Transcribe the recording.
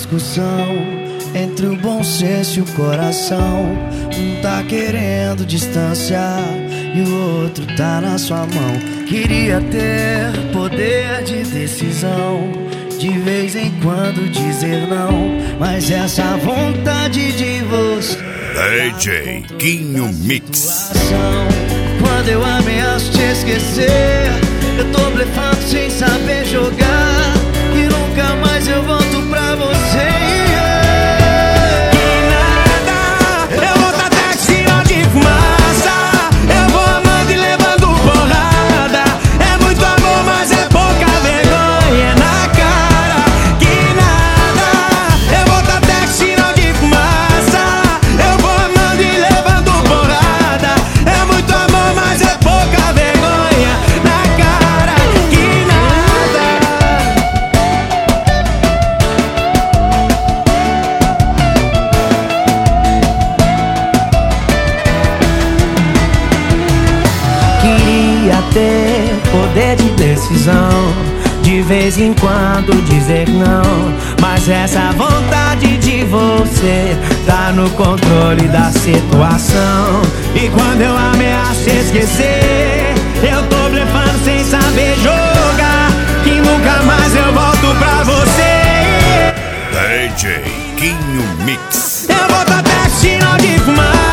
discussão entre o bom senso e o coração. Um tá querendo distanciar e o outro tá na sua mão. Queria ter poder de decisão, de vez em quando dizer não, mas essa vontade de você DJ Quinho Mix. Quando eu ameaço te esquecer, eu tô blefando sem saber jogar, e nunca mais eu volto pra você. Que nada, eu vou tá até sinal de fumaça, eu vou amando e levando porrada. É muito amor, mas é pouca vergonha na cara. Que nada, eu vou tá até sinal de fumaça, eu vou amando e levando porrada. É muito amor, mas é pouca vergonha na cara. Que nada. Queria ter poder de decisão, de vez em quando dizer não, mas essa vontade de você tá no controle da situação. E quando eu ameaço te esquecer, eu tô blefando sem saber jogar, que nunca mais eu volto pra você. DJ Quinho Mix. Eu vou tá até sinal de fumar.